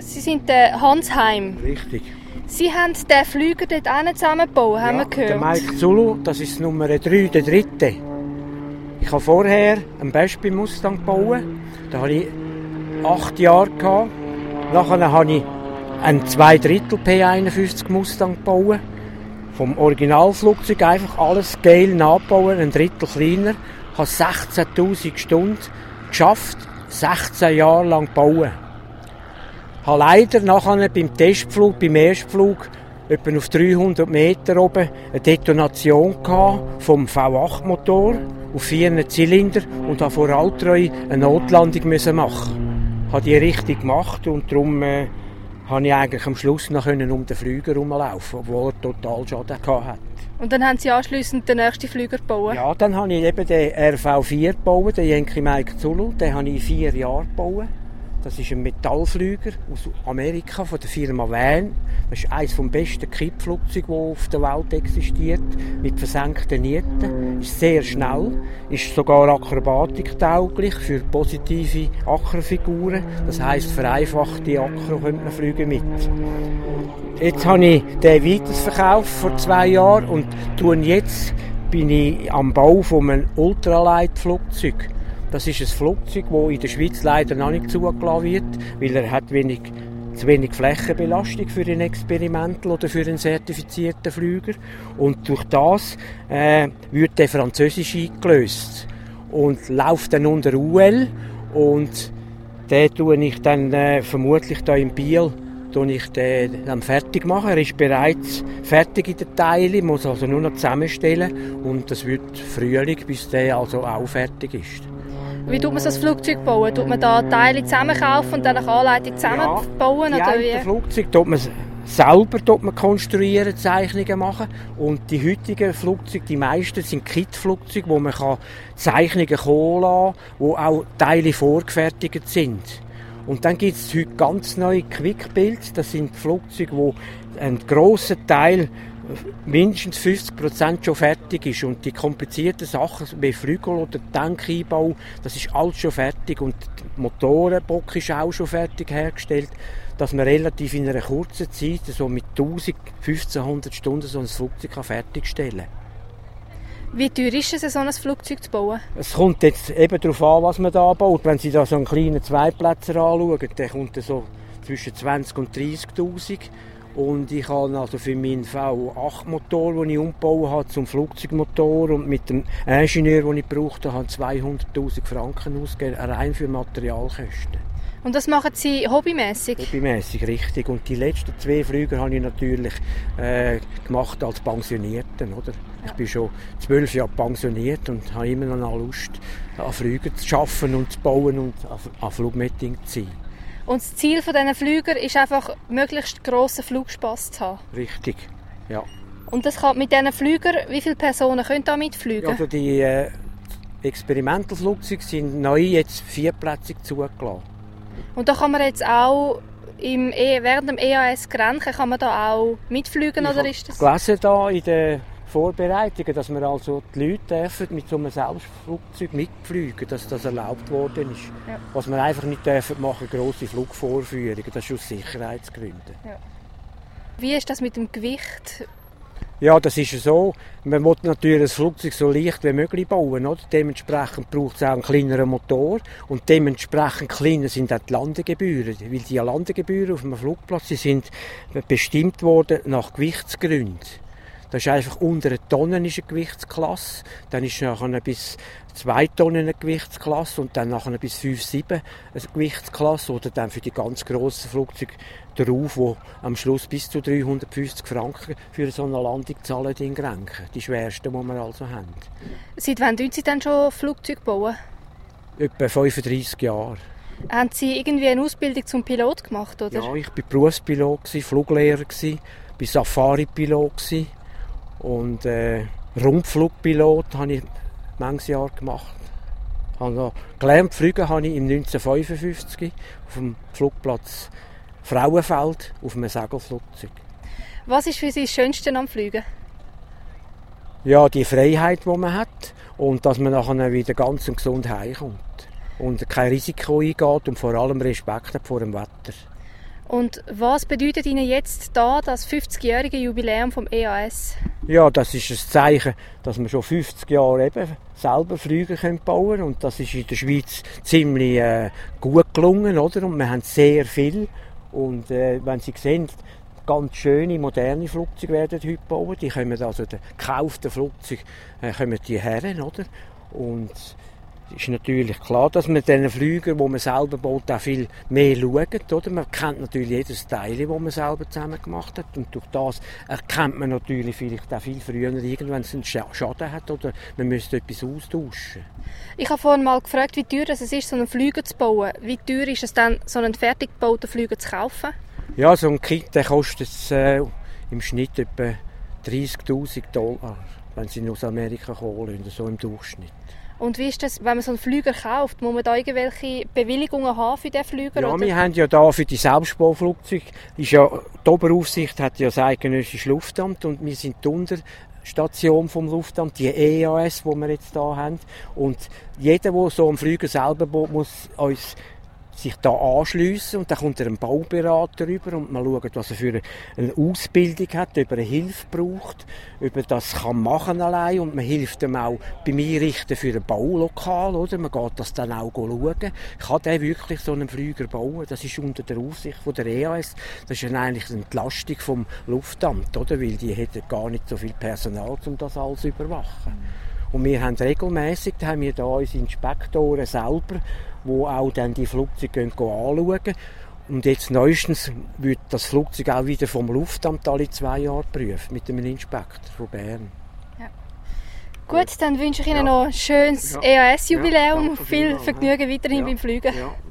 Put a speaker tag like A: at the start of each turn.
A: Sie sind der Hans Heim.
B: Richtig.
A: Sie haben den Flüger dort zusammengebaut, haben wir gehört.
B: Der Mike Zulu, das ist Nummer 3, der dritte. Ich habe vorher einen Bespi Mustang gebaut. Da hatte ich 8 Jahre gehabt. Nachher habe ich einen 2/3 P51 Mustang gebaut. Vom Originalflugzeug einfach alles geil nachbauen, ein Drittel kleiner. Ich habe 16'000 Stunden geschafft, 16 Jahre lang bauen. Ich hatte leider nachher beim Testflug, beim Erstflug, etwa auf 300 Meter oben, eine Detonation gehabt vom V8-Motor auf 4 Zylinder und habe vor Altreu eine Notlandung machen. Ich habe die richtig gemacht und darum habe ich eigentlich am Schluss noch um den Flüger herumlaufen, obwohl er total Schaden hatte.
A: Und dann haben Sie anschliessend den nächsten Flüger gebaut?
B: Ja, dann habe ich eben den RV4 gebaut, den Yankee Mike Zulu. Den habe ich in 4 Jahren gebaut. Das ist ein Metallflüger aus Amerika von der Firma Van. Das ist eines der besten Kippflugzeuge, die auf der Welt existiert, mit versenkten Nieten. Ist sehr schnell, ist sogar akrobatiktauglich für positive Ackerfiguren. Das heisst, vereinfachte Acker könnte man fliegen mit. Jetzt habe ich den weiterverkauft vor 2 Jahren und bin ich am Bau von einem Ultraleitflugzeug. Das ist ein Flugzeug, das in der Schweiz leider noch nicht zugelassen wird, weil er hat zu wenig Flächenbelastung für einen Experimental oder für einen zertifizierten Flüger. Und durch das wird der Französisch eingelöst und läuft dann unter UL. Und den tue ich dann vermutlich hier in Biel dann fertig machen. Er ist bereits fertig in den Teilen, muss also nur noch zusammenstellen. Und das wird Frühling, bis der also auch fertig ist.
A: Wie tut man so ein Flugzeug bauen? Tut man da Teile zusammenkaufen und dann nach Anleitung zusammenbauen?
B: Ja, die Flugzeuge tut man selber konstruieren, Zeichnungen machen. Und die heutigen Flugzeuge, die meisten sind Kit-Flugzeuge, wo man Zeichnungen kommen lassen, wo auch Teile vorgefertigt sind. Und dann gibt es heute ganz neue Quickbuilds. Das sind Flugzeuge, wo ein grosser Teil, mindestens 50% schon fertig ist. Und die komplizierten Sachen wie Flügel oder Tankeinbau, das ist alles schon fertig. Und der Motorenbock ist auch schon fertig hergestellt, dass man relativ in einer kurzen Zeit, so mit 1500 Stunden, so ein Flugzeug fertigstellen kann.
A: Wie teuer ist es, so ein Flugzeug zu bauen?
B: Es kommt jetzt eben darauf an, was man da baut. Wenn Sie da so einen kleinen Zweiplätzer anschauen, dann kommt er so zwischen 20.000 und 30.000. Und ich habe also für meinen V8-Motor, den ich umgebaut habe, zum Flugzeugmotor und mit dem Ingenieur, den ich brauchte, habe 200'000 Franken ausgegeben, rein für Materialkosten.
A: Und das machen Sie hobbymässig?
B: Hobbymässig, richtig. Und die letzten 2 Flüge habe ich natürlich gemacht als Pensionierten, oder? Ich bin schon 12 Jahre pensioniert und habe immer noch Lust, an Flügen zu arbeiten und zu bauen und an Flugmeeting zu sein.
A: Und das Ziel dieser Flüger ist einfach, möglichst grossen Flugspass zu haben?
B: Richtig, ja.
A: Und das kann mit diesen Flügern, wie viele Personen können da mitfliegen?
B: Also die Experimentalflugzeuge sind neu jetzt 4-plätzig zugelassen.
A: Und da kann man jetzt auch während dem EAS Grenchen kann man da auch mitfliegen, oder ist das?
B: Gelesen da in den Vorbereitungen, dass wir also die Leute dürfen mit so einem Selbstflugzeug mitfliegen, dass das erlaubt worden ist. Ja. Was wir einfach nicht dürfen machen, grosse Flugvorführungen, das ist aus Sicherheitsgründen. Ja.
A: Wie ist das mit dem Gewicht?
B: Ja, das ist so. Man will natürlich das Flugzeug so leicht wie möglich bauen. Oder? Dementsprechend braucht es auch einen kleineren Motor. Und dementsprechend kleiner sind auch die Landegebühren. Weil die Landegebühren auf einem Flugplatz sind bestimmt worden nach Gewichtsgründen. Das ist einfach unter 1 Tonne ist eine Gewichtsklasse. Dann ist nachher bis 2 Tonnen eine Gewichtsklasse und dann nachher bis 5-7 eine Gewichtsklasse. Oder dann für die ganz grossen Flugzeuge darauf, die am Schluss bis zu 350 Franken für so eine Landung zahlen in Grenchen. Die schwersten, die wir also haben.
A: Seit wann bauen Sie denn schon Flugzeuge bauen?
B: Etwa 35 Jahre.
A: Haben Sie irgendwie eine Ausbildung zum Pilot gemacht, oder?
B: Ja, ich war Berufspilot, Fluglehrer, war Safari-Pilot und Rundflugpilot habe ich manches Jahr gemacht. Also, gelernt fliegen habe ich im 1955 auf dem Flugplatz Frauenfeld auf einem Segelflugzeug.
A: Was ist für Sie das Schönste am Fliegen?
B: Ja, die Freiheit, die man hat und dass man nachher wieder ganz und gesund heimkommt und kein Risiko eingeht und vor allem Respekt hat vor dem Wetter.
A: Und was bedeutet Ihnen jetzt da das 50-jährige Jubiläum vom EAS?
B: Ja, das ist ein Zeichen, dass wir schon 50 Jahre eben selber Flüge bauen können. Und das ist in der Schweiz ziemlich gut gelungen, oder? Und wir haben sehr viel. Und wenn Sie sehen, ganz schöne, moderne Flugzeuge werden heute gebaut. Die kommen also, die gekauften Flugzeuge kommen die her, oder? Und es ist natürlich klar, dass man diesen Flügern, die man selber baut, auch viel mehr schaut. Oder? Man kennt natürlich jedes Teil, das man selber zusammen gemacht hat. Und durch das erkennt man natürlich vielleicht auch viel früher, wenn es einen Schaden hat oder man müsste etwas austauschen.
A: Ich habe vorhin mal gefragt, wie teuer es ist, so einen Flüger zu bauen. Wie teuer ist es dann, so einen fertig gebauten Flüger zu kaufen?
B: Ja, so ein Kit der kostet im Schnitt etwa $30.000, wenn sie ihn aus Amerika holen, so im Durchschnitt.
A: Und wie ist das, wenn man so einen Flüger kauft? Muss man da irgendwelche Bewilligungen haben für diesen Flüger?
B: Ja,
A: oder?
B: wir haben ja da für die Selbstbauflugzeuge, die Oberaufsicht hat ja das Eidgenössische Luftamt und wir sind die Unterstation vom Luftamt, die EAS, die wir jetzt hier haben. Und jeder, der so einen Flüger selber baut, muss uns sich da anschliessen und dann kommt ein Bauberater rüber und man schaut, was er für eine Ausbildung hat, ob er eine Hilfe braucht, ob er das kann machen allein und man hilft ihm auch beim Einrichten für ein Baulokal, oder? Man geht das dann auch schauen. Kann der wirklich so einen Flüger bauen? Das ist unter der Aufsicht von der EAS. Das ist eigentlich eine Entlastung vom Luftamt, oder? Weil die hätten gar nicht so viel Personal, um das alles zu überwachen. Und wir haben regelmässig, haben wir da unsere Inspektoren selber, die auch dann die Flugzeuge anschauen. Und jetzt neuestens wird das Flugzeug auch wieder vom Luftamt alle 2 Jahre geprüft, mit einem Inspektor von Bern.
A: Ja. Gut, dann wünsche ich Ihnen noch ein schönes EAS-Jubiläum. Viel Vergnügen weiterhin beim Fliegen.
B: Ja.